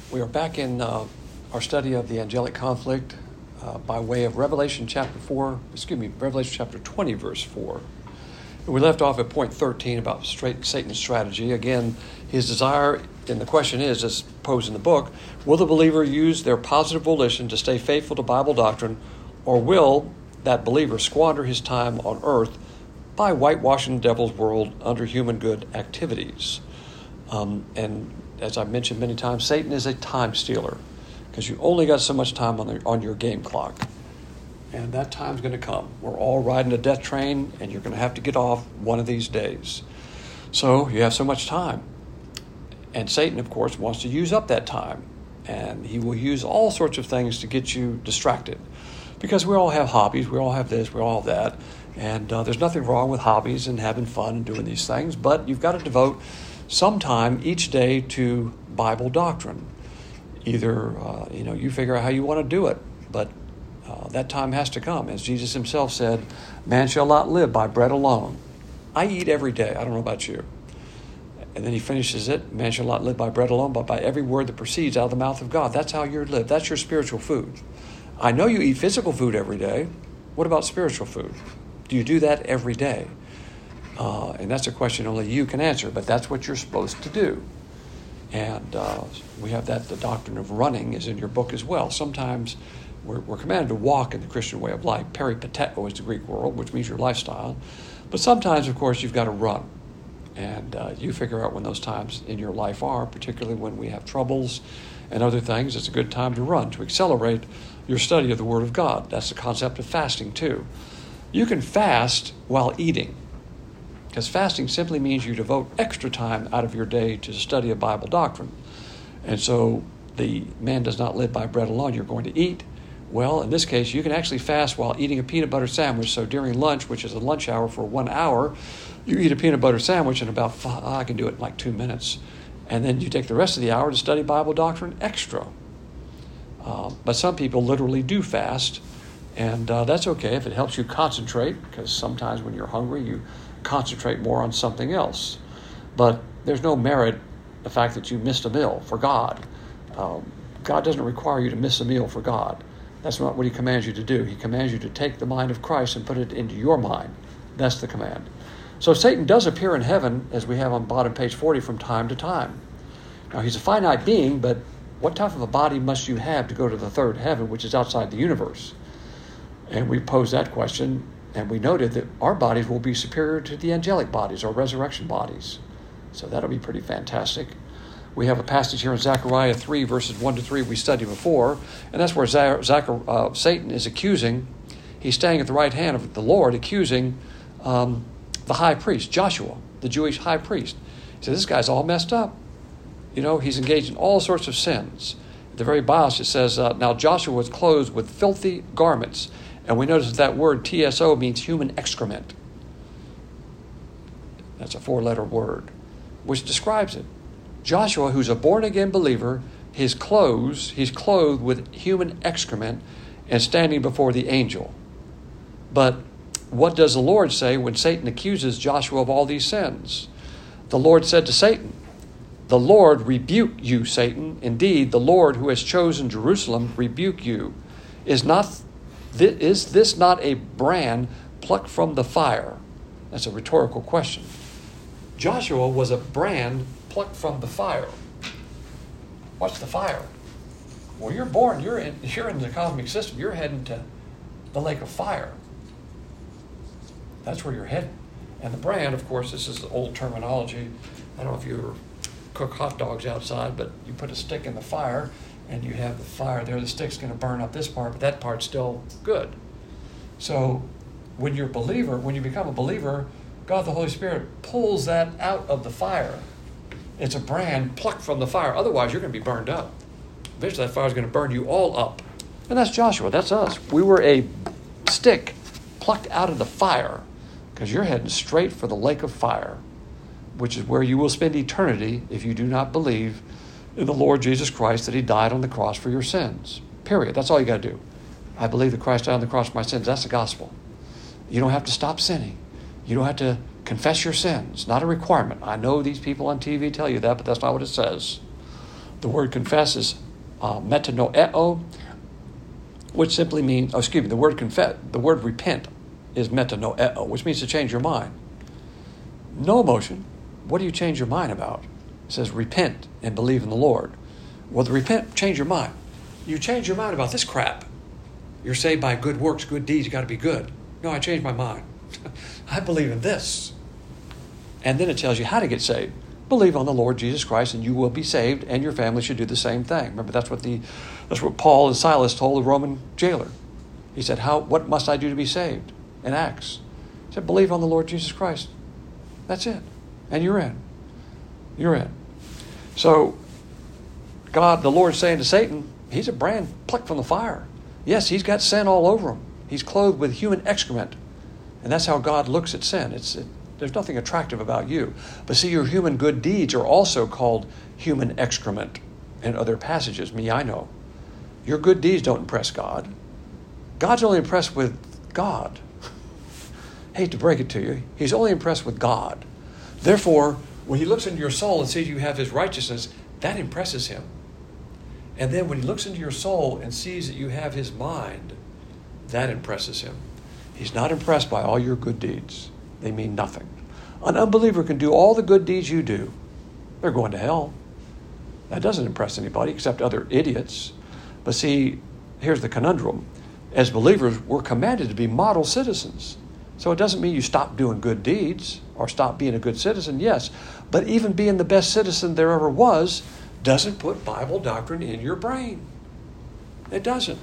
We are back in our study of the angelic conflict by way of Revelation chapter 20, verse 4. And we left off at point 13 about Satan's strategy. Again, his desire, and the question is, as posed in the book, will the believer use their positive volition to stay faithful to Bible doctrine, or will that believer squander his time on earth by whitewashing the devil's world under human good activities? And as I've mentioned many times, Satan is a time stealer because you only got so much time on your game clock. And that time's going to come. We're all riding a death train, and you're going to have to get off one of these days. So you have so much time. And Satan, of course, wants to use up that time. And he will use all sorts of things to get you distracted. Because we all have hobbies. We all have this. We all have that. And there's nothing wrong with hobbies and having fun and doing these things. But you've got to devote some time each day to Bible doctrine. Either, you figure out how you want to do it. But that time has to come. As Jesus himself said, man shall not live by bread alone. I eat every day. I don't know about you. And then he finishes it, man shall not live by bread alone, but by every word that proceeds out of the mouth of God. That's how you live. That's your spiritual food. I know you eat physical food every day. What about spiritual food? Do you do that every day? And that's a question only you can answer, but that's what you're supposed to do. And we have that. The doctrine of running is in your book as well. Sometimes we're commanded to walk in the Christian way of life. Peripateo is the Greek word, which means your lifestyle. But sometimes, of course, you've got to run. And you figure out when those times in your life are, particularly when we have troubles and other things. It's a good time to run, to accelerate your study of the Word of God. That's the concept of fasting, too. You can fast while eating, because fasting simply means you devote extra time out of your day to the study of Bible doctrine. And so the man does not live by bread alone. You're going to eat. Well, in this case, you can actually fast while eating a peanut butter sandwich. So during lunch, which is a lunch hour for 1 hour, you eat a peanut butter sandwich in about I can do it in like 2 minutes. And then you take the rest of the hour to study Bible doctrine extra. But some people literally do fast. And that's okay if it helps you concentrate, because sometimes when you're hungry, you concentrate more on something else. But there's no merit in the fact that you missed a meal for God. God doesn't require you to miss a meal for God. That's not what he commands you to do. He commands you to take the mind of Christ and put it into your mind. That's the command. So Satan does appear in heaven, as we have on bottom page 40, from time to time. Now, he's a finite being, but what type of a body must you have to go to the third heaven, which is outside the universe? And we posed that question, and we noted that our bodies will be superior to the angelic bodies, or resurrection bodies. So that'll be pretty fantastic. We have a passage here in Zechariah 3, verses 1 to 3 we studied before, and that's where Satan is accusing. He's standing at the right hand of the Lord, accusing the high priest, Joshua, the Jewish high priest. He says, this guy's all messed up. He's engaged in all sorts of sins. At the very bottom it says, now Joshua was clothed with filthy garments. And we notice that word TSO means human excrement. That's a 4-letter word, which describes it. Joshua, who's a born-again believer, he's clothed with human excrement and standing before the angel. But what does the Lord say when Satan accuses Joshua of all these sins? The Lord said to Satan, the Lord rebuke you, Satan. Indeed, the Lord who has chosen Jerusalem rebuke you. Is this not a brand plucked from the fire? That's a rhetorical question. Joshua was a brand plucked from the fire. What's the fire? Well, you're born, you're in the cosmic system, you're heading to the lake of fire. That's where you're heading. And the brand, of course, this is old terminology. I don't know if you ever cook hot dogs outside, but you put a stick in the fire and you have the fire there. The stick's going to burn up this part, but that part's still good. So when you become a believer, God the Holy Spirit pulls that out of the fire. It's a brand plucked from the fire. Otherwise, you're going to be burned up. Eventually, that fire's going to burn you all up. And that's Joshua. That's us. We were a stick plucked out of the fire because you're heading straight for the lake of fire, which is where you will spend eternity if you do not believe in the Lord Jesus Christ, that he died on the cross for your sins. Period. That's all you got to do. I believe that Christ died on the cross for my sins. That's the gospel. You don't have to stop sinning. You don't have to confess your sins. Not a requirement. I know these people on TV tell you that, but that's not what it says. The word confess is metanoeo, which simply means, the word repent is metanoeo, which means to change your mind. No emotion. What do you change your mind about? It says repent and believe in the Lord. Well, the repent, change your mind. You change your mind about this crap. You're saved by good works, good deeds, you got to be good. No, I changed my mind. I believe in this. And then it tells you how to get saved. Believe on the Lord Jesus Christ and you will be saved, and your family should do the same thing. Remember, that's what Paul and Silas told the Roman jailer. He said, what must I do to be saved? In Acts. He said, believe on the Lord Jesus Christ. That's it. And you're in. You're in. So, God, the Lord, saying to Satan, he's a brand plucked from the fire. Yes, he's got sin all over him. He's clothed with human excrement. And that's how God looks at sin. There's nothing attractive about you. But see, your human good deeds are also called human excrement in other passages. I know. Your good deeds don't impress God. God's only impressed with God. Hate to break it to you. He's only impressed with God. Therefore, when he looks into your soul and sees you have his righteousness, that impresses him. And then when he looks into your soul and sees that you have his mind, that impresses him. He's not impressed by all your good deeds. They mean nothing. An unbeliever can do all the good deeds you do. They're going to hell. That doesn't impress anybody except other idiots. But see, here's the conundrum. As believers, we're commanded to be model citizens. So it doesn't mean you stop doing good deeds or stop being a good citizen, yes. But even being the best citizen there ever was doesn't put Bible doctrine in your brain. It doesn't.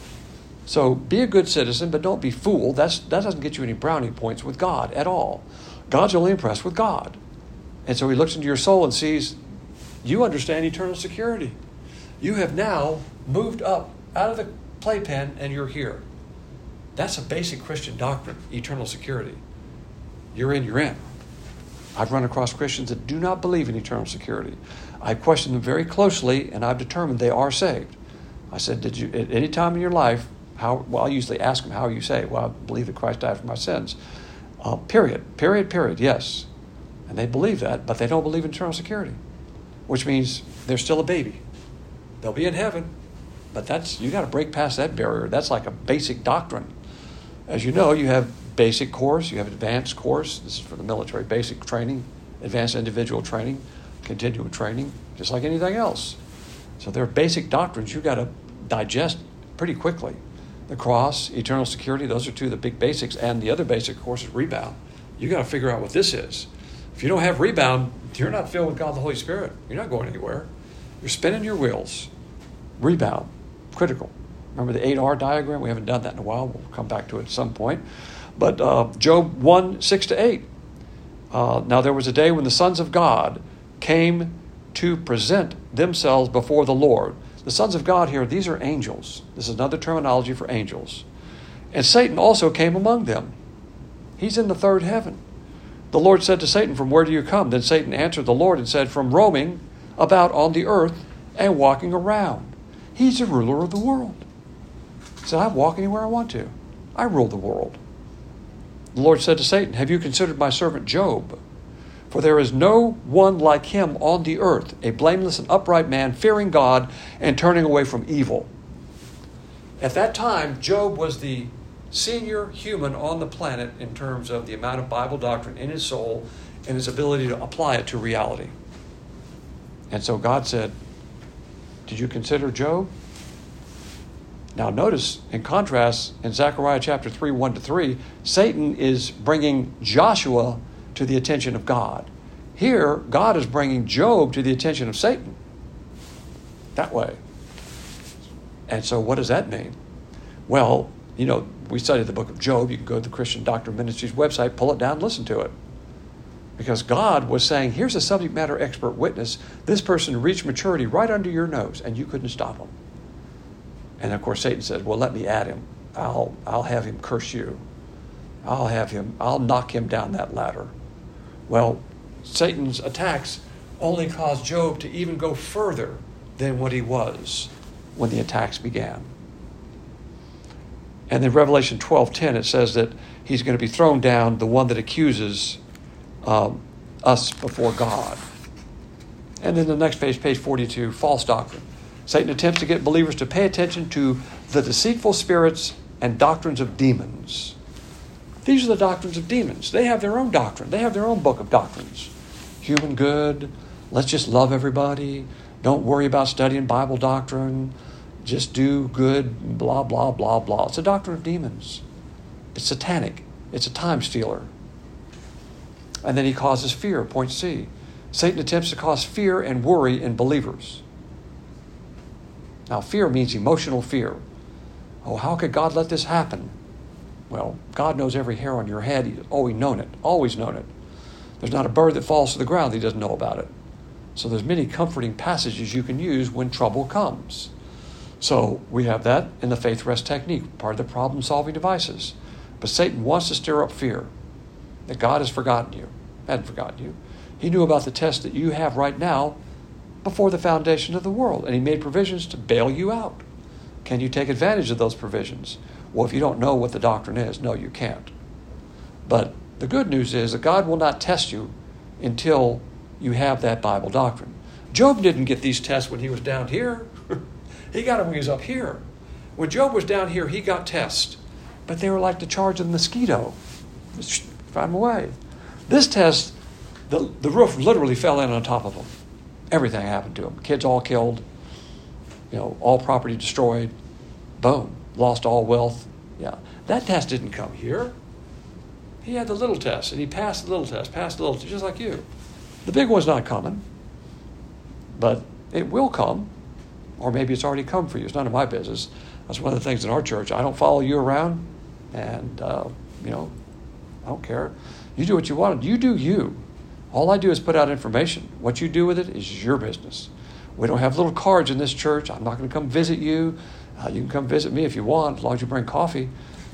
So be a good citizen, but don't be fooled. That doesn't get you any brownie points with God at all. God's only impressed with God. And so he looks into your soul and sees you understand eternal security. You have now moved up out of the playpen and you're here. That's a basic Christian doctrine, eternal security. You're in, you're in. I've run across Christians that do not believe in eternal security. I questioned them very closely, and I've determined they are saved. I said, did you, at any time in your life, I usually ask them, how are you saved? Well, I believe that Christ died for my sins. Period, yes. And they believe that, but they don't believe in eternal security, which means they're still a baby. They'll be in heaven, but you got to break past that barrier. That's like a basic doctrine. As you know, you have basic course, you have advanced course. This is for the military, basic training, advanced individual training, continuing training, just like anything else. So there are basic doctrines you got to digest pretty quickly. The cross, eternal security, those are two of the big basics. And the other basic course is rebound. You got to figure out what this is. If you don't have rebound, you're not filled with God the Holy Spirit. You're not going anywhere. You're spinning your wheels. Rebound, critical. Remember the 8R diagram? We haven't done that in a while. We'll come back to it at some point. But Job 1, 6-8. Now there was a day when the sons of God came to present themselves before the Lord. The sons of God here, these are angels. This is another terminology for angels. And Satan also came among them. He's in the third heaven. The Lord said to Satan, from where do you come? Then Satan answered the Lord and said, from roaming about on the earth and walking around. He's the ruler of the world. He said, I walk anywhere I want to. I rule the world. The Lord said to Satan, have you considered my servant Job? For there is no one like him on the earth, a blameless and upright man, fearing God and turning away from evil. At that time, Job was the senior human on the planet in terms of the amount of Bible doctrine in his soul and his ability to apply it to reality. And so God said, did you consider Job? Now notice, in contrast, in Zechariah chapter 3, 1-3, Satan is bringing Joshua to the attention of God. Here, God is bringing Job to the attention of Satan. That way. And so what does that mean? Well, we studied the book of Job. You can go to the Christian Doctrine Ministries website, pull it down, listen to it. Because God was saying, here's a subject matter expert witness. This person reached maturity right under your nose, and you couldn't stop him. And of course, Satan said, well, let me at him. I'll have him curse you. I'll knock him down that ladder. Well, Satan's attacks only caused Job to even go further than what he was when the attacks began. And in Revelation 12:10, it says that he's going to be thrown down, the one that accuses us before God. And then the next page, page 42, false doctrine. Satan attempts to get believers to pay attention to the deceitful spirits and doctrines of demons. These are the doctrines of demons. They have their own doctrine. They have their own book of doctrines. Human good. Let's just love everybody. Don't worry about studying Bible doctrine. Just do good, blah, blah, blah, blah. It's a doctrine of demons. It's satanic. It's a time stealer. And then he causes fear, point C. Satan attempts to cause fear and worry in believers. Now, fear means emotional fear. Oh, how could God let this happen? Well, God knows every hair on your head. He's always known it. There's not a bird that falls to the ground that he doesn't know about it. So there's many comforting passages you can use when trouble comes. So we have that in the faith rest technique, part of the problem-solving devices. But Satan wants to stir up fear that God has forgotten you. Hadn't forgotten you. He knew about the test that you have right now before the foundation of the world, and he made provisions to bail you out. Can you take advantage of those provisions? Well, if you don't know what the doctrine is, no, you can't. But the good news is that God will not test you until you have that Bible doctrine. Job didn't get these tests when he was down here. He got them when he was up here. When Job was down here, he got tests. But they were like the charge of the mosquito. Just drive them away. This test, the roof literally fell in on top of them. Everything happened to them. Kids all killed. All property destroyed. Boom. Lost all wealth. Yeah. That test didn't come here. He had the little test, and he passed the little test, just like you. The big one's not coming, but it will come, or maybe it's already come for you. It's none of my business. That's one of the things in our church. I don't follow you around, and, I don't care. You do what you want. You do you. All I do is put out information. What you do with it is your business. We don't have little cards in this church. I'm not going to come visit you. You can come visit me if you want, as long as you bring coffee.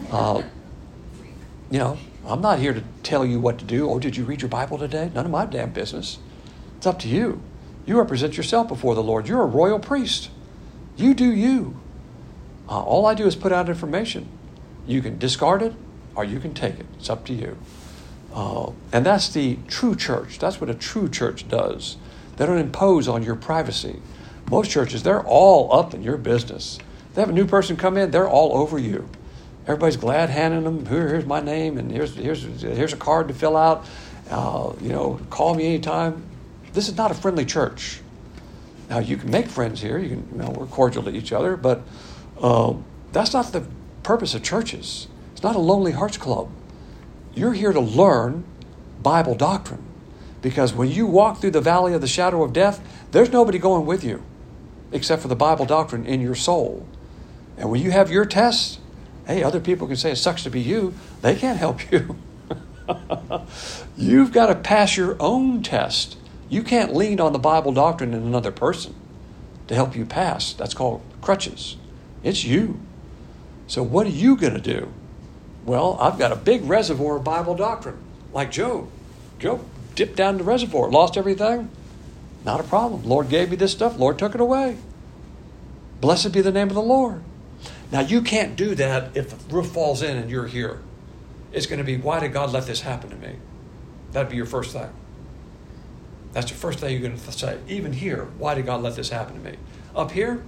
I'm not here to tell you what to do. Oh, did you read your Bible today? None of my damn business. It's up to you. You represent yourself before the Lord. You're a royal priest. You do you. All I do is put out information. You can discard it or you can take it. It's up to you. And that's the true church. That's what a true church does. They don't impose on your privacy. Most churches, they're all up in your business. They have a new person come in, they're all over you. Everybody's glad handing them, here's my name, and here's a card to fill out. Call me anytime. This is not a friendly church. Now, you can make friends here. We're cordial to each other, but that's not the purpose of churches. It's not a Lonely Hearts Club. You're here to learn Bible doctrine, because when you walk through the valley of the shadow of death, there's nobody going with you except for the Bible doctrine in your soul. And when you have your tests, hey, other people can say it sucks to be you. They can't help you. You've got to pass your own test. You can't lean on the Bible doctrine in another person to help you pass. That's called crutches. It's you. So what are you going to do? Well, I've got a big reservoir of Bible doctrine, like Job. Job dipped down the reservoir, lost everything. Not a problem. Lord gave me this stuff. Lord took it away. Blessed be the name of the Lord. Now, you can't do that if the roof falls in and you're here. It's going to be, why did God let this happen to me? That'd be your first thing. That's the first thing you're going to say. Even here, why did God let this happen to me? Up here,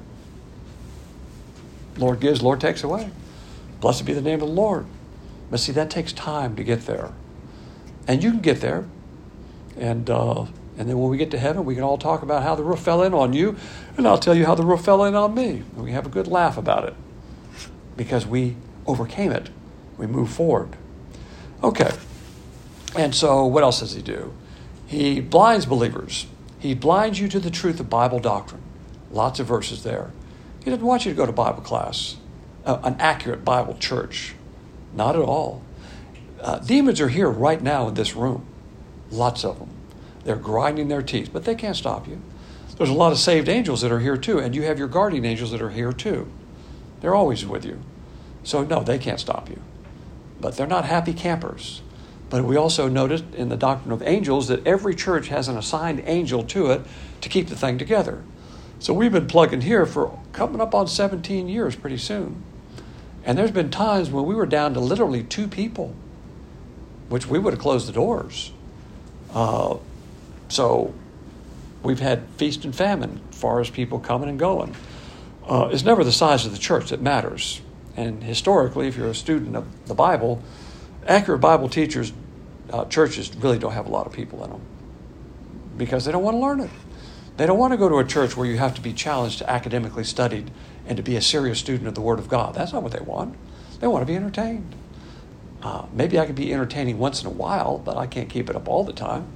Lord gives, Lord takes away. Blessed be the name of the Lord. But see, that takes time to get there. And you can get there. And then when we get to heaven, we can all talk about how the roof fell in on you. And I'll tell you how the roof fell in on me. And we have a good laugh about it. Because we overcame it. We move forward. Okay. And so what else does he do? He blinds believers. He blinds you to the truth of Bible doctrine. Lots of verses there. He doesn't want you to go to Bible class, an accurate Bible church. Not at all. Demons are here right now in this room. Lots of them. They're grinding their teeth, but they can't stop you. There's a lot of saved angels that are here too, and you have your guardian angels that are here too. They're always with you. So no, they can't stop you. But they're not happy campers. But we also noticed in the doctrine of angels that every church has an assigned angel to it to keep the thing together. So we've been plugging here for coming up on 17 years pretty soon. And there's been times when we were down to literally 2 people, which we would have closed the doors. So we've had feast and famine as far as people coming and going. It's never the size of the church that matters. And historically, if you're a student of the Bible, accurate Bible teachers, churches really don't have a lot of people in them because they don't want to learn it. They don't want to go to a church where you have to be challenged to academically studied and to be a serious student of the Word of God. That's not what they want. They want to be entertained. Maybe I can be entertaining once in a while, but I can't keep it up all the time.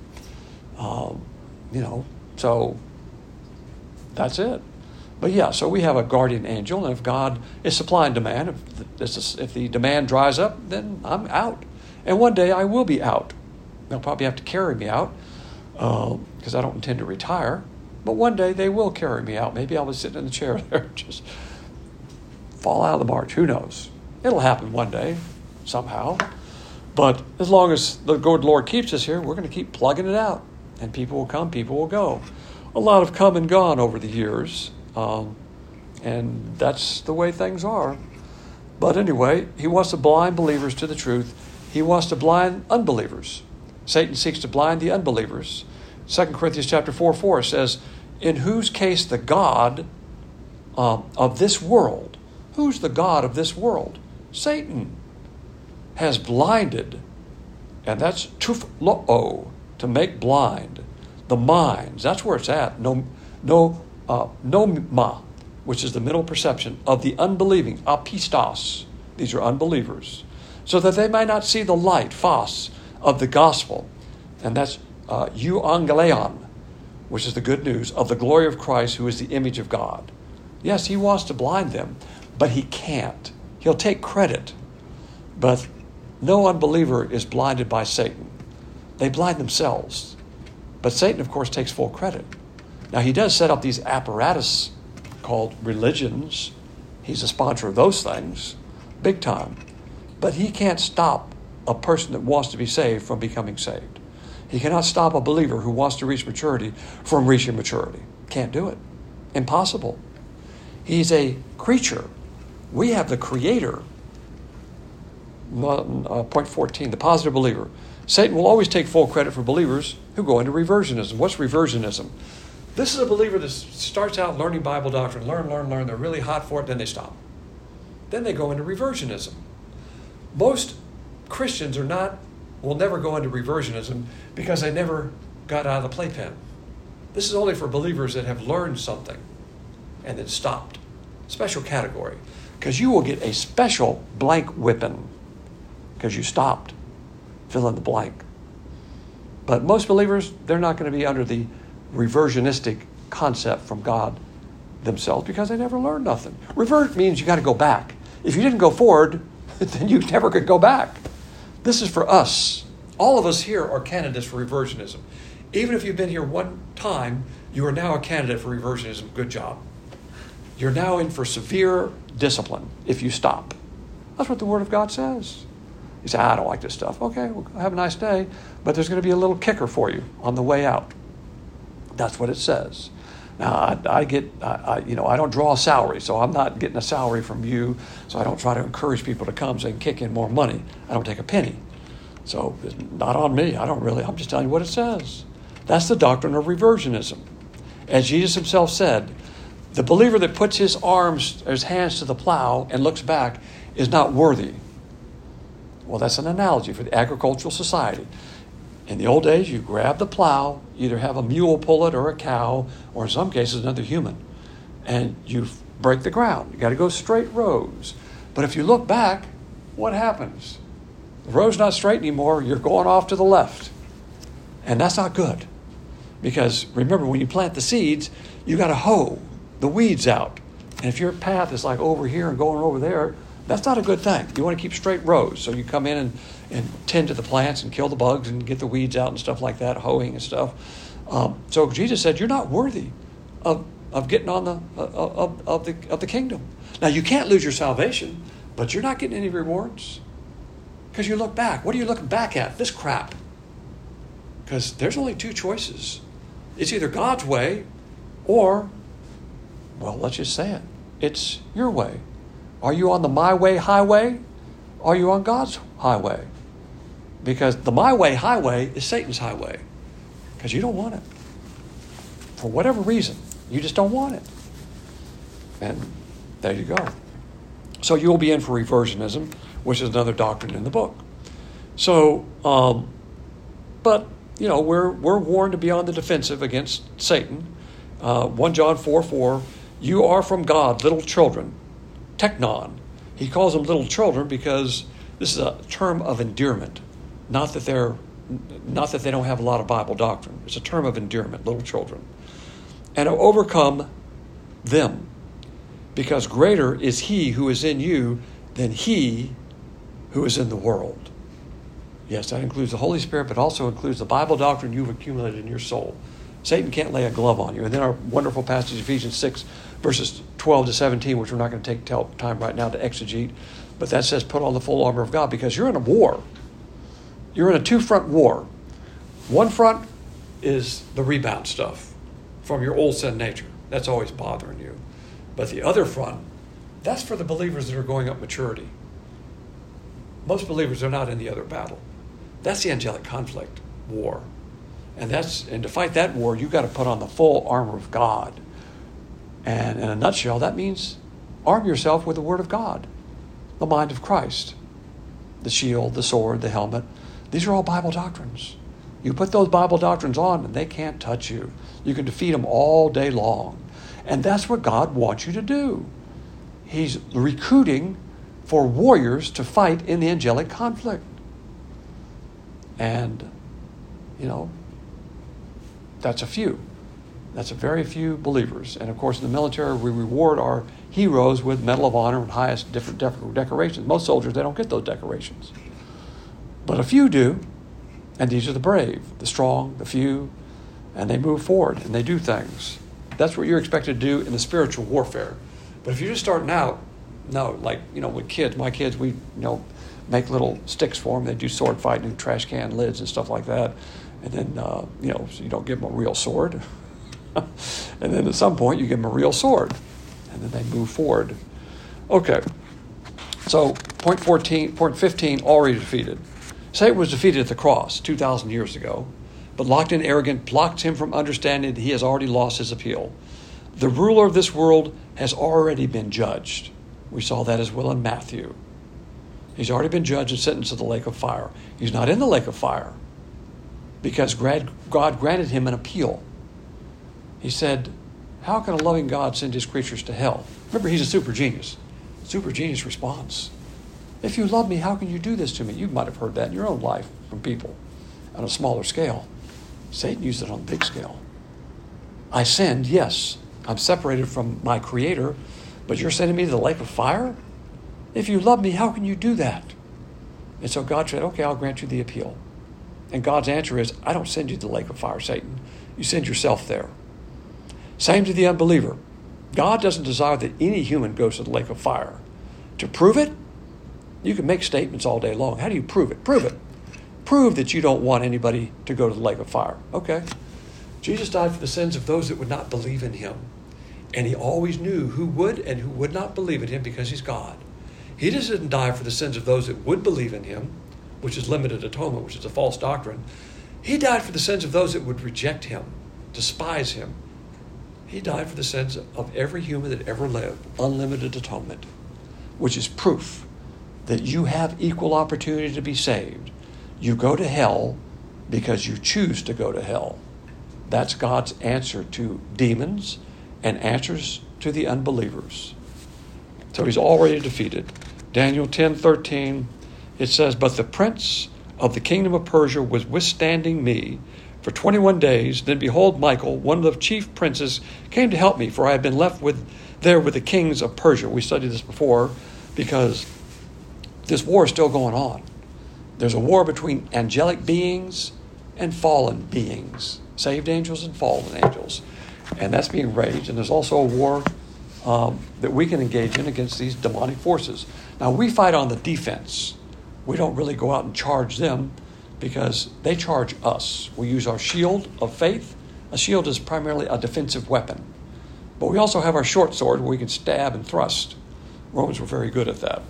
So that's it. But yeah, so we have a guardian angel, and if God is supply and demand, if the demand dries up, then I'm out. And one day I will be out. They'll probably have to carry me out because I don't intend to retire. But one day they will carry me out. Maybe I'll be sitting in the chair there and just fall out of the march. Who knows? It'll happen one day, somehow. But as long as the good Lord keeps us here, we're going to keep plugging it out. And people will come, people will go. A lot have come and gone over the years. And that's the way things are. But anyway, he wants to blind believers to the truth. He wants to blind unbelievers. Satan seeks to blind the unbelievers. 2 Corinthians chapter 4 says, in whose case the God of this world, who's the God of this world? Satan has blinded, and that's tuflo'o, to make blind, the minds. That's where it's at. Noma, which is the mental perception of the unbelieving, apistos. These are unbelievers. So that they might not see the light, phos, of the gospel. And that's euangelion, which is the good news of the glory of Christ, who is the image of God. Yes, he wants to blind them, but he can't. He'll take credit. But no unbeliever is blinded by Satan. They blind themselves. But Satan, of course, takes full credit. Now, he does set up these apparatus called religions. He's a sponsor of those things, big time. But he can't stop a person that wants to be saved from becoming saved. He cannot stop a believer who wants to reach maturity from reaching maturity. Can't do it. Impossible. He's a creature. We have the creator. Point 14, the positive believer. Satan will always take full credit for believers who go into reversionism. What's reversionism? This is a believer that starts out learning Bible doctrine, learn. They're really hot for it, then they stop. Then they go into reversionism. Most Christians will never go into reversionism because they never got out of the playpen. This is only for believers that have learned something and then stopped. Special category. Because you will get a special blank whipping because you stopped. Fill in the blank. But most believers, they're not going to be under the reversionistic concept from God themselves because they never learned nothing. Revert means you got to go back. If you didn't go forward, then you never could go back. This is for us. All of us here are candidates for reversionism. Even if you've been here one time, you are now a candidate for reversionism. Good job. You're now in for severe discipline if you stop. That's what the Word of God says. You say, I don't like this stuff. Okay, well, have a nice day. But there's going to be a little kicker for you on the way out. That's what it says. Now, I don't draw a salary, so I'm not getting a salary from you, so I don't try to encourage people to come so they can kick in more money. I don't take a penny. So it's not on me. I'm just telling you what it says. That's the doctrine of reversionism. As Jesus himself said, the believer that puts his hands to the plow and looks back is not worthy. Well, that's an analogy for the agricultural society. In the old days, you grab the plow, either have a mule pull it or a cow, or in some cases another human, and you break the ground. You got to go straight rows. But if you look back, what happens? The road's not straight anymore. You're going off to the left. And that's not good. Because remember, when you plant the seeds, you got to hoe the weeds out. And if your path is like over here and going over there, that's not a good thing. You want to keep straight rows. So you come in and tend to the plants and kill the bugs and get the weeds out and stuff like that, hoeing and stuff. So Jesus said, you're not worthy of getting on the kingdom. Now, you can't lose your salvation, but you're not getting any rewards. Because you look back. What are you looking back at? This crap. Because there's only two choices. It's either God's way or, well, let's just say it. It's your way. Are you on the my way highway? Or are you on God's highway? Because the my way highway is Satan's highway. Because you don't want it. for whatever reason, you just don't want it. And there you go. So you'll be in for reversionism, which is another doctrine in the book. So, but, we're warned to be on the defensive against Satan. 1 John 4:4, you are from God, little children. Teknon. He calls them little children because this is a term of endearment. Not that they don't have a lot of Bible doctrine. It's a term of endearment, little children. And overcome them, because greater is he who is in you than he who is in the world. Yes, that includes the Holy Spirit, but also includes the Bible doctrine you've accumulated in your soul. Satan can't lay a glove on you. And then our wonderful passage, Ephesians 6, verses 12 to 17, which we're not going to take time right now to exegete, but that says put on the full armor of God, because you're in a war. You're in a two-front war. One front is the rebound stuff from your old sin nature. That's always bothering you. But the other front, that's for the believers that are going up maturity. Most believers are not in the other battle. That's the angelic conflict war. And to fight that war, you've got to put on the full armor of God. And in a nutshell, that means arm yourself with the Word of God, the mind of Christ, the shield, the sword, the helmet. These are all Bible doctrines. You put those Bible doctrines on and they can't touch you. You can defeat them all day long. And that's what God wants you to do. He's recruiting for warriors to fight in the angelic conflict. And, that's a few. That's a very few believers. And of course, in the military, we reward our heroes with Medal of Honor and highest different decorations. Most soldiers, they don't get those decorations. But a few do. And these are the brave, the strong, the few. And they move forward and they do things. That's what you're expected to do in the spiritual warfare. But if you're just starting out, with kids, my kids, we, make little sticks for them. They do sword fighting, trash can lids and stuff like that. And then, so you don't give them a real sword. And then at some point, you give them a real sword. And then they move forward. Okay. So, point 15, already defeated. Satan was defeated at the cross 2,000 years ago. But locked in arrogance blocks him from understanding that he has already lost his appeal. The ruler of this world has already been judged. We saw that as well in Matthew. He's already been judged and sentenced to the lake of fire. He's not in the lake of fire because God granted him an appeal. He said, how can a loving God send his creatures to hell? Remember, he's a super genius. Super genius response. If you love me, how can you do this to me? You might have heard that in your own life from people on a smaller scale. Satan used it on a big scale. I sinned, yes. I'm separated from my Creator, but you're sending me to the lake of fire? If you love me, how can you do that? And so God said, okay, I'll grant you the appeal. And God's answer is, I don't send you to the lake of fire, Satan. You send yourself there. Same to the unbeliever. God doesn't desire that any human goes to the lake of fire. To prove it, you can make statements all day long. How do you prove it? Prove it. Prove that you don't want anybody to go to the lake of fire. Okay. Jesus died for the sins of those that would not believe in him. And he always knew who would and who would not believe in him because he's God. He just didn't die for the sins of those that would believe in him, which is limited atonement, which is a false doctrine. He died for the sins of those that would reject him, despise him. He died for the sins of every human that ever lived, unlimited atonement, which is proof that you have equal opportunity to be saved. You go to hell because you choose to go to hell. That's God's answer to demons and answers to the unbelievers. So he's already defeated. Daniel 10:13, it says, but the prince of the kingdom of Persia was withstanding me for 21 days. Then behold, Michael, one of the chief princes, came to help me, for I had been left there with the kings of Persia. We studied this before because this war is still going on. There's a war between angelic beings and fallen beings, saved angels and fallen angels. And that's being waged. And there's also a war that we can engage in against these demonic forces. Now, we fight on the defense. We don't really go out and charge them because they charge us. We use our shield of faith. A shield is primarily a defensive weapon. But we also have our short sword where we can stab and thrust. Romans were very good at that.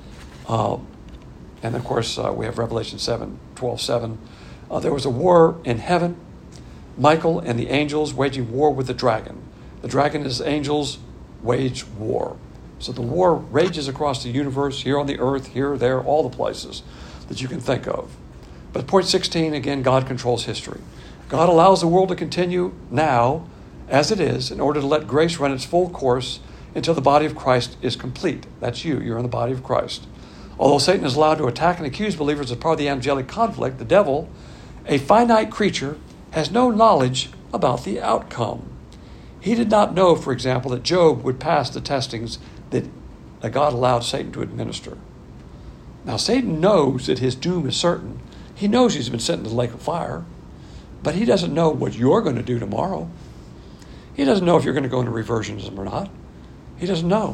And of course, we have Revelation 7:12-7. There was a war in heaven. Michael and the angels waging war with the dragon. The dragon and his angels wage war. So the war rages across the universe, here on the earth, here, there, all the places that you can think of. But point 16, again, God controls history. God allows the world to continue now as it is in order to let grace run its full course until the body of Christ is complete. That's you. You're in the body of Christ. Although Satan is allowed to attack and accuse believers as part of the angelic conflict, the devil, a finite creature, has no knowledge about the outcome. He did not know, for example, that Job would pass the testings that God allowed Satan to administer. Now, Satan knows that his doom is certain. He knows he's been sent into the lake of fire, but he doesn't know what you're going to do tomorrow. He doesn't know if you're going to go into reversionism or not. He doesn't know.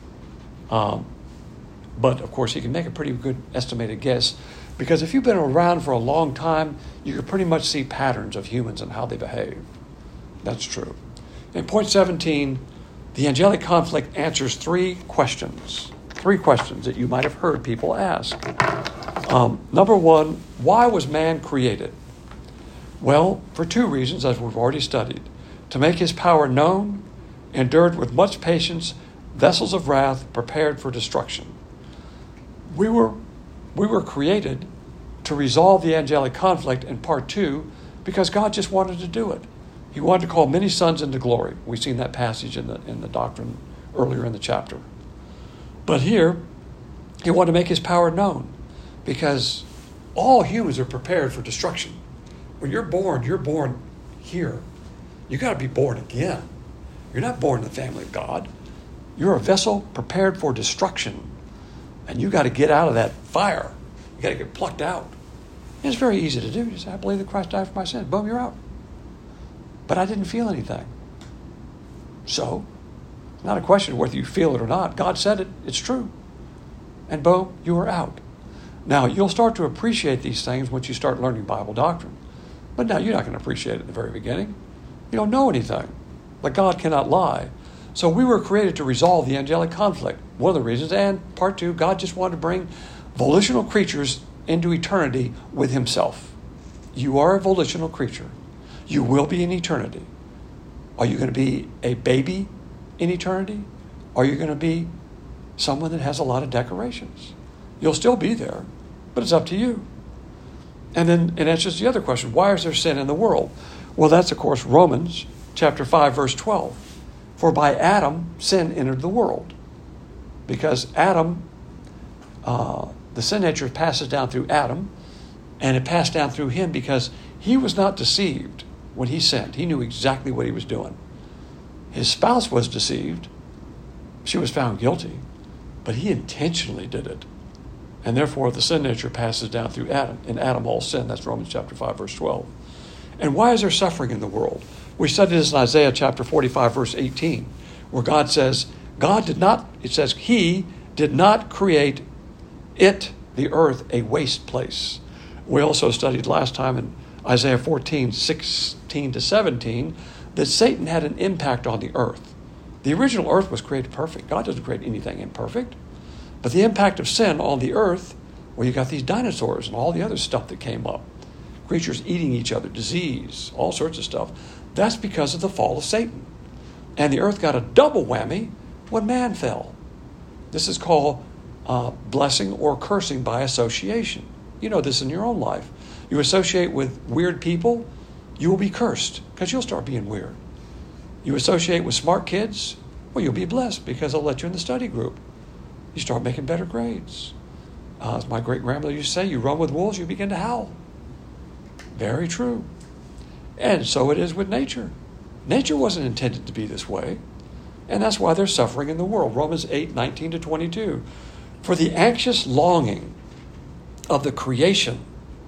But, of course, he can make a pretty good estimated guess, because if you've been around for a long time, you can pretty much see patterns of humans and how they behave. That's true. In point 17, the angelic conflict answers three questions that you might have heard people ask. Number one, why was man created? Well, for two reasons, as we've already studied. To make his power known, endured with much patience, vessels of wrath prepared for destruction. We were created to resolve the angelic conflict in part 2 because God just wanted to do it. He wanted to call many sons into glory. We've seen that passage in the doctrine earlier in the chapter. But here, he wanted to make his power known because all humans are prepared for destruction. When you're born here. You got to be born again. You're not born in the family of God. You're a vessel prepared for destruction. And you got to get out of that fire. You got to get plucked out. And it's very easy to do. You say, I believe that Christ died for my sins. Boom, you're out. But I didn't feel anything. So, it's not a question of whether you feel it or not. God said it. It's true. And boom, you are out. Now, you'll start to appreciate these things once you start learning Bible doctrine. But now you're not going to appreciate it at the very beginning. You don't know anything. But God cannot lie. So we were created to resolve the angelic conflict. One of the reasons. And part 2, God just wanted to bring volitional creatures into eternity with himself. You are a volitional creature. You will be in eternity. Are you going to be a baby in eternity? Are you going to be someone that has a lot of decorations? You'll still be there, but it's up to you. And then it answers the other question. Why is there sin in the world? Well, that's, of course, Romans chapter 5, verse 12. For by Adam, sin entered the world. Because Adam, the sin nature passes down through Adam, and it passed down through him because he was not deceived when he sinned. He knew exactly what he was doing. His spouse was deceived. She was found guilty, but he intentionally did it. And therefore, the sin nature passes down through Adam. In Adam, all sin. That's Romans chapter 5, verse 12. And why is there suffering in the world? We studied this in Isaiah chapter 45, verse 18, where God says, he did not create the earth, a waste place. We also studied last time in Isaiah 14, 16 to 17, that Satan had an impact on the earth. The original earth was created perfect. God doesn't create anything imperfect. But the impact of sin on the earth, well, you got these dinosaurs and all the other stuff that came up. Creatures eating each other, disease, all sorts of stuff. That's because of the fall of Satan. And the earth got a double whammy when man fell. This is called blessing or cursing by association. You know this in your own life. You associate with weird people, you will be cursed because you'll start being weird. You associate with smart kids, well, you'll be blessed because they'll let you in the study group. You start making better grades. As my great-grandmother used to say, you run with wolves, you begin to howl. Very true. And so it is with nature. Nature wasn't intended to be this way. And that's why there's suffering in the world. Romans 8, 19 to 22. For the anxious longing of the creation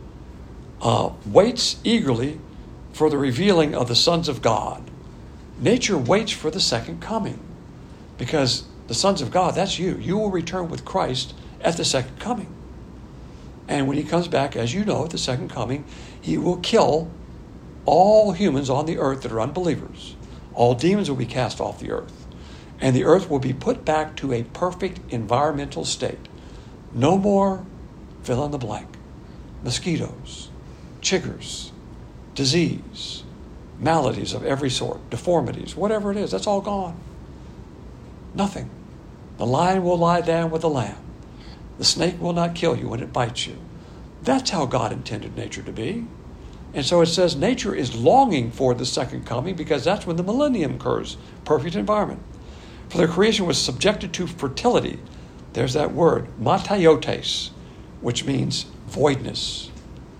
waits eagerly for the revealing of the sons of God. Nature waits for the second coming. Because the sons of God, that's you. You will return with Christ at the second coming. And when he comes back, as you know, at the second coming, he will kill all humans on the earth that are unbelievers. All demons will be cast off the earth. And the earth will be put back to a perfect environmental state. No more fill in the blank. Mosquitoes, chiggers, disease, maladies of every sort, deformities, whatever it is, that's all gone. Nothing. The lion will lie down with the lamb. The snake will not kill you when it bites you. That's how God intended nature to be. And so it says nature is longing for the second coming because that's when the millennium occurs, perfect environment. For the creation was subjected to fertility. There's that word, mataiotes, which means voidness.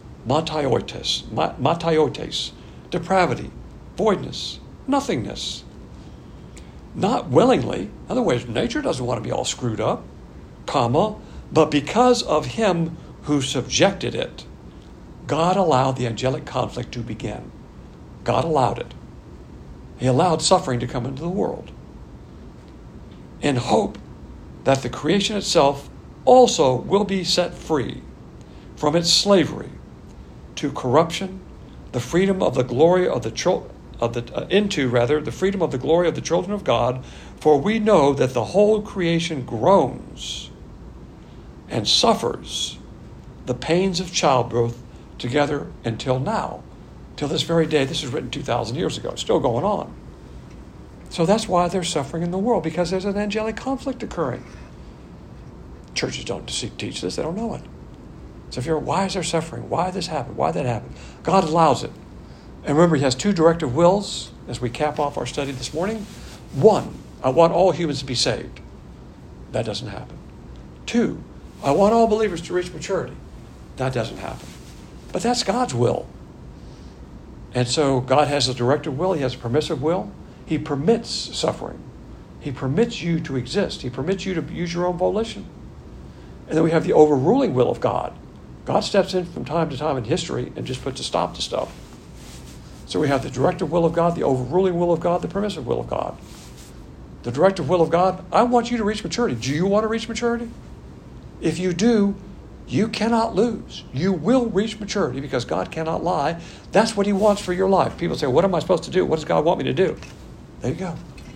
Mataiotes, depravity, voidness, nothingness. Not willingly, in other words, nature doesn't want to be all screwed up, but because of him who subjected it, God allowed the angelic conflict to begin. God allowed it. He allowed suffering to come into the world in hope that the creation itself also will be set free from its slavery to corruption, the freedom of the glory of the freedom of the glory of the children of God. For we know that the whole creation groans and suffers the pains of childbirth together until now, till this very day. This was written 2,000 years ago. It's still going on. So that's why there's suffering in the world, because there's an angelic conflict occurring. Churches don't teach this. They don't know it. So if you're, why is there suffering? Why this happened? Why that happened? God allows it. And remember, he has two directive wills as we cap off our study this morning. One, I want all humans to be saved. That doesn't happen. Two, I want all believers to reach maturity. That doesn't happen. But that's God's will. And so God has a directive will. He has a permissive will. He permits suffering. He permits you to exist. He permits you to use your own volition. And then we have the overruling will of God. God steps in from time to time in history and just puts a stop to stuff. So we have the directive will of God, the overruling will of God, the permissive will of God. The directive will of God, I want you to reach maturity. Do you want to reach maturity? If you do, you cannot lose. You will reach maturity because God cannot lie. That's what he wants for your life. People say, what am I supposed to do? What does God want me to do? There you go.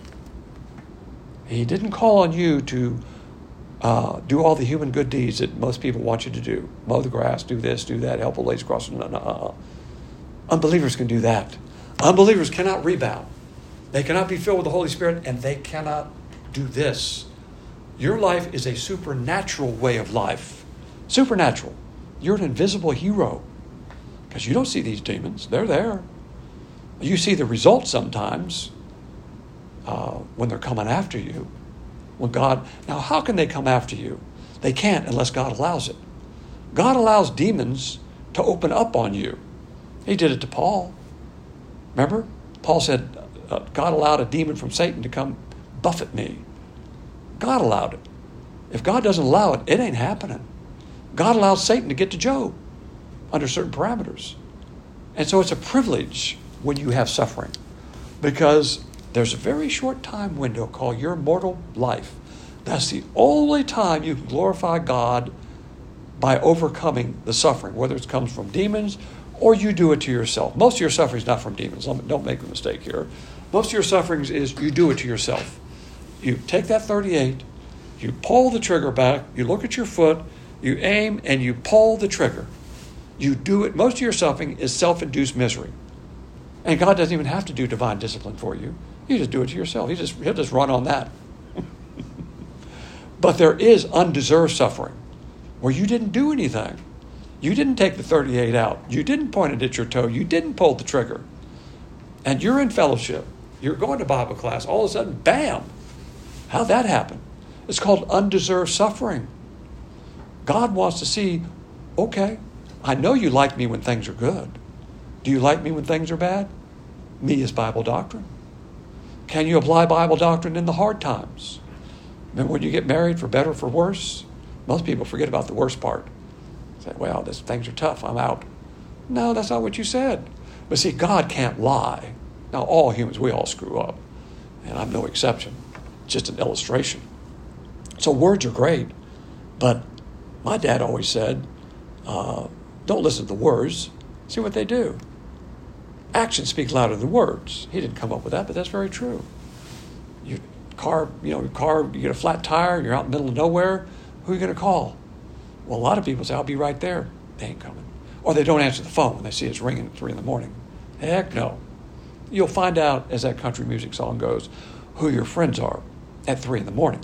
He didn't call on you to do all the human good deeds that most people want you to do. Mow the grass, do this, do that, help a ladies cross. No. Unbelievers can do that. Unbelievers cannot rebound. They cannot be filled with the Holy Spirit, and they cannot do this. Your life is a supernatural way of life. Supernatural. You're an invisible hero because you don't see these demons. They're there. You see the results sometimes when they're coming after you. Now how can they come after you? They can't unless God allows it. God allows demons to open up on you. He did it to Paul. Remember? Paul said, God allowed a demon from Satan to come buffet me. God allowed it. If God doesn't allow it, it ain't happening. God allowed Satan to get to Job under certain parameters. And so it's a privilege when you have suffering, because there's a very short time window called your mortal life. That's the only time you can glorify God by overcoming the suffering, whether it comes from demons or you do it to yourself. Most of your suffering is not from demons. Don't make a mistake here. Most of your sufferings is you do it to yourself. You take that 38, you pull the trigger back, you look at your foot, you aim, and you pull the trigger. You do it. Most of your suffering is self-induced misery. And God doesn't even have to do divine discipline for you. You just do it to yourself. He'll just run on that. But there is undeserved suffering where you didn't do anything. You didn't take the 38 out. You didn't point it at your toe. You didn't pull the trigger. And you're in fellowship. You're going to Bible class. All of a sudden, bam! How'd that happen? It's called undeserved suffering. God wants to see, okay, I know you like me when things are good. Do you like me when things are bad? Me is Bible doctrine. Can you apply Bible doctrine in the hard times? Remember when you get married, for better or for worse? Most people forget about the worst part. Say, well, things are tough, I'm out. No, that's not what you said. But see, God can't lie. Now, all humans, we all screw up. And I'm no exception. It's just an illustration. So words are great. But my dad always said, don't listen to the words. See what they do. Actions speak louder than words. He didn't come up with that, but that's very true. Your car, you get a flat tire, you're out in the middle of nowhere, who are you going to call? Well, a lot of people say, I'll be right there. They ain't coming. Or they don't answer the phone when they see it's ringing at 3 a.m. Heck no. you'll find out, as that country music song goes, who your friends are at 3 a.m.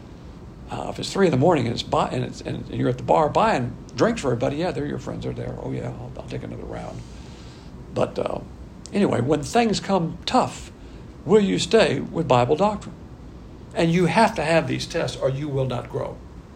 If it's 3 a.m. and you're at the bar buying drinks for everybody, yeah, they're your friends. They're there. Oh, yeah, I'll take another round. But anyway, when things come tough, will you stay with Bible doctrine? And you have to have these tests or you will not grow.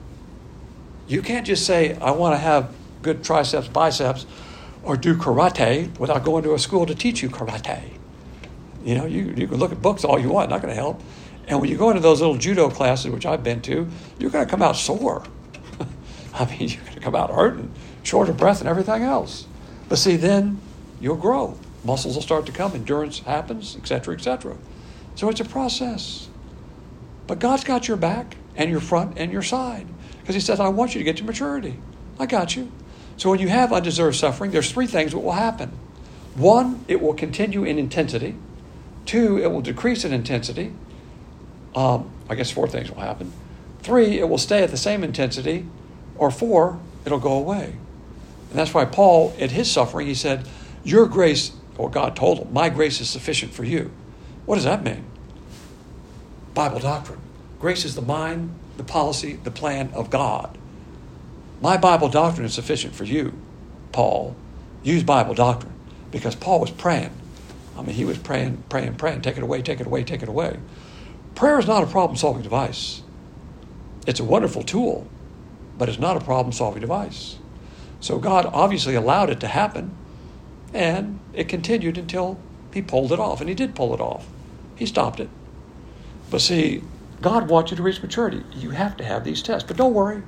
You can't just say, I want to have good triceps, biceps, or do karate without going to a school to teach you karate. You know, you can look at books all you want, not going to help. And when you go into those little judo classes, which I've been to, you're going to come out sore. I mean, you're going to come out hurting, short of breath and everything else. But see, then you'll grow. Muscles will start to come, endurance happens, et cetera, et cetera. So it's a process. But God's got your back and your front and your side. Because he says, I want you to get to maturity. I got you. So when you have undeserved suffering, there's 3 things that will happen. 1, it will continue in intensity. 2, it will decrease in intensity. I guess 4 things will happen. 3, it will stay at the same intensity. Or 4, it'll go away. And that's why Paul, at his suffering, he said, your grace, or God told him, my grace is sufficient for you. What does that mean? Bible doctrine. Grace is the mind, the policy, the plan of God. My Bible doctrine is sufficient for you, Paul. Use Bible doctrine. Because Paul was praying. I mean, he was praying. Take it away, take it away, take it away. Prayer is not a problem-solving device. It's a wonderful tool, but it's not a problem-solving device. So God obviously allowed it to happen, and it continued until he pulled it off. And he did pull it off. He stopped it. But see, God wants you to reach maturity. You have to have these tests. But don't worry.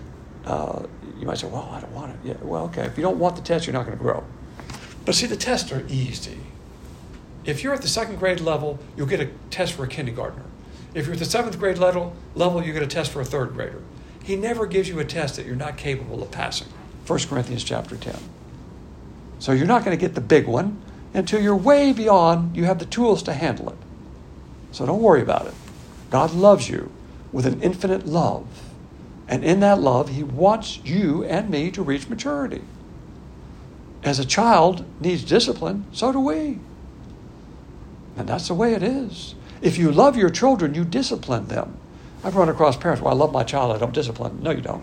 You might say, well, I don't want it. Yeah, well, okay. If you don't want the test, you're not going to grow. But see, the tests are easy. If you're at the 2nd grade level, you'll get a test for a kindergartner. If you're at the 7th grade level, you get a test for a 3rd grader. He never gives you a test that you're not capable of passing. 1 Corinthians chapter 10. So you're not going to get the big one until you're way beyond, you have the tools to handle it. So don't worry about it. God loves you with an infinite love. And in that love, he wants you and me to reach maturity. As a child needs discipline, so do we. And that's the way it is. If you love your children, you discipline them. I've run across parents, well, I love my child, I don't discipline. No, you don't.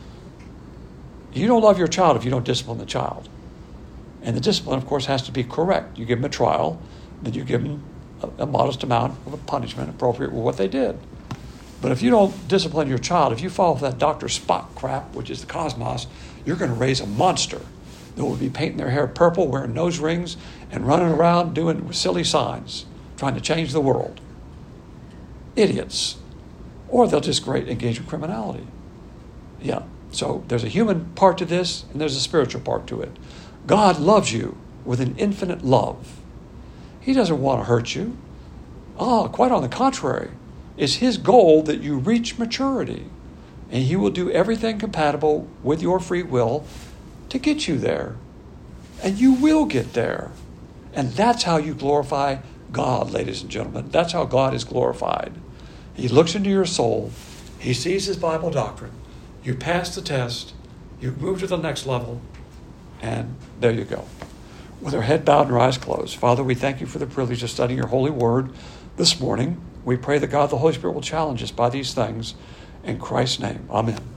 You don't love your child if you don't discipline the child. And the discipline, of course, has to be correct. You give them a trial, then you give them a modest amount of a punishment appropriate with what they did. But if you don't discipline your child, if you fall for that Dr. Spock crap, which is the cosmos, you're going to raise a monster that will be painting their hair purple, wearing nose rings, and running around doing silly signs, trying to change the world. Idiots. Or they'll just engage in criminality. Yeah. So there's a human part to this, and there's a spiritual part to it. God loves you with an infinite love. He doesn't want to hurt you. Quite on the contrary. It's his goal that you reach maturity. And he will do everything compatible with your free will to get you there. And you will get there. And that's how you glorify God, ladies and gentlemen. That's how God is glorified. He looks into your soul. He sees his Bible doctrine. You pass the test. You move to the next level. And there you go. With our head bowed and our eyes closed. Father, we thank you for the privilege of studying your holy word this morning. We pray that God, the Holy Spirit, will challenge us by these things. In Christ's name, amen.